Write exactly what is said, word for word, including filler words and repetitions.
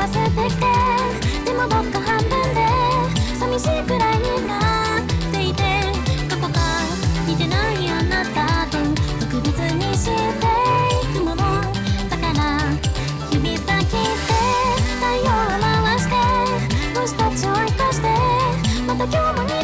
は吸ってきて、でもどっか半分で寂しいくらいになっていて、どこか似てないあなたと特別にしていくものだから、指先で太陽を回して虫たちを追い越して、また今日も